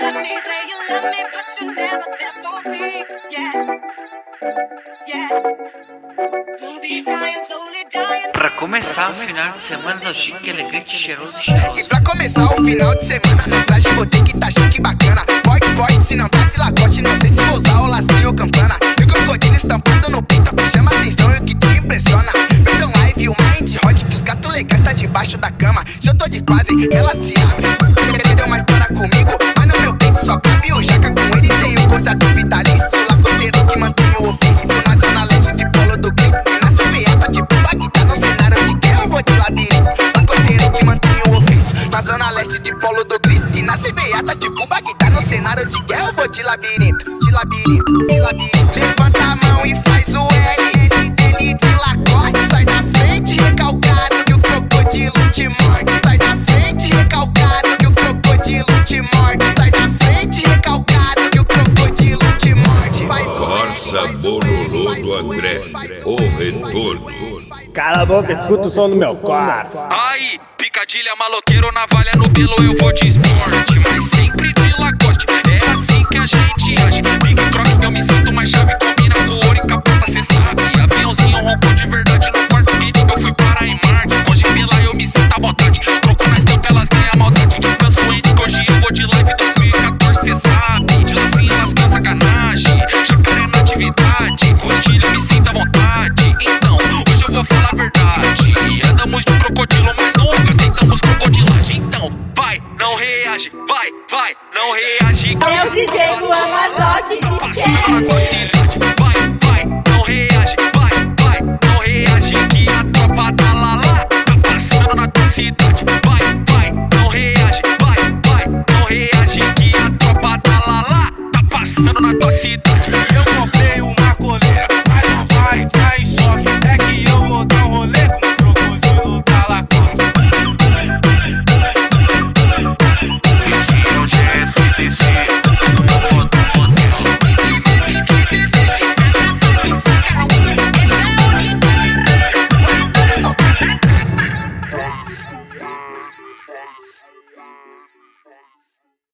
Pra começar o final de semana do chique, elegante, cheiroso e cheiroso. E pra começar o final de semana, no traje botei que tá chique bacana. Forte, forte, se não tá de lagoste, não sei se vou usar o lacinho ou campana. E o crocodilo estampado no peito, que chama atenção e o que te impressiona. Versão live, o mind hot, que os gatos legais tá debaixo da cama. Se eu tô de quadre, ela se abre. Entendeu uma história comigo, mas no meu peito só cabe o jaca. Com ele tem um contrato vitalício, lacoteiro que mantém o ofício. Na zona leste de Polo do Grito, na CBA tá tipo Bagdá, no cenário de guerra eu vou de labirinto. Lacoteiro que mantém o ofício, na zona leste de Polo do Grito. E na CBA tá tipo Bagdá, no cenário de guerra eu vou de labirinto. De labirinto, de labirinto. Levanta a mão e faz o L, L de Lacoste. Sai da frente recalcado que o crocodilo te morde. Sai da frente recalcado que o crocodilo te morde. Sai da frente recalcado que o crocodilo te morde. Corsa Bololô do André, o retorno. Cala a boca, escuta o som do meu Corsa. Aí, picadilha, maloqueiro, navalha no pelo, eu vou de esporte, mas sempre de Lacoste. É assim que a gente age. Big croque, eu me sinto mais chave. Combina com ouro e capota, cê sabe. Aviãozinho roncou de verdade no quarto quente que eu fui para em Marte. Hoje pela eu me sinto à vontade. Troco nas tempelas, ganha maldade. Descanso em que hoje eu vou de live 2014, cê sabe. De lacinha, lascando sacanagem. Jacaré na atividade. Com estilo eu me sinto à vontade. Então, hoje eu vou falar a verdade. Andamos de crocodilo, mas nunca aceitamos crocodilagem. Então, vai, não reage. Vai, vai, não reage. É o DJ do Amazote Passando na tua cidade. Vai, vai, não reage. Vai, vai, não reage. Que a tropa da Lala tá passando na tua cidade.